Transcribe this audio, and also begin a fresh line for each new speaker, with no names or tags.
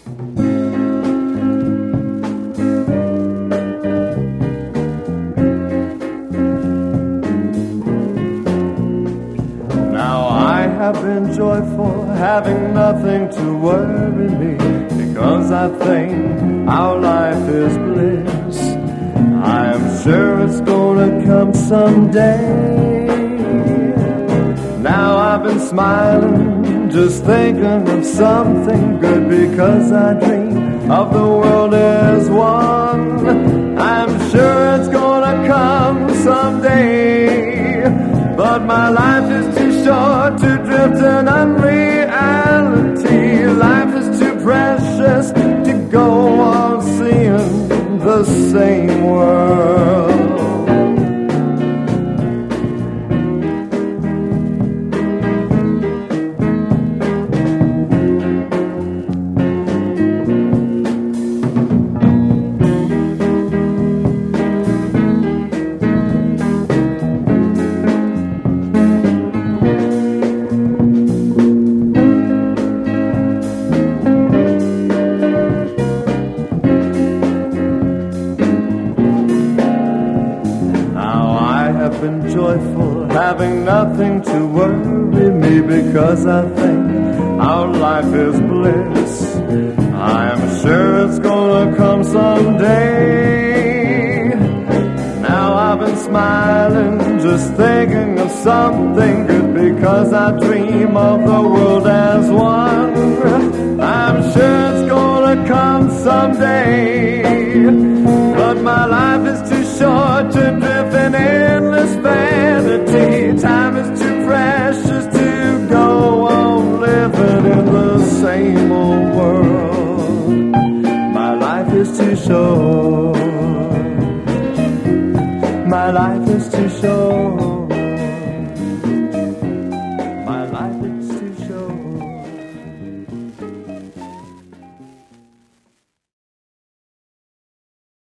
I've been joyful, having nothing to worry me, because I think our life is bliss. I am sure it's gonna come someday. Now I've been smiling, just thinking of something good, because I dream of the world as one. I'm sure it's gonna come someday, but my life is too short to drift in unreality. Life is too precious to go on seeing the same world. Been joyful, having nothing to worry me, because I think our life is bliss. I am sure it's gonna come someday. Now I've been smiling, just thinking of something good, because I dream of the world as one. I'm sure it's gonna come someday, but my life is too short to drift in endless vanity. Time is too precious to go on living in the same old world. My life is too short. My life is too short.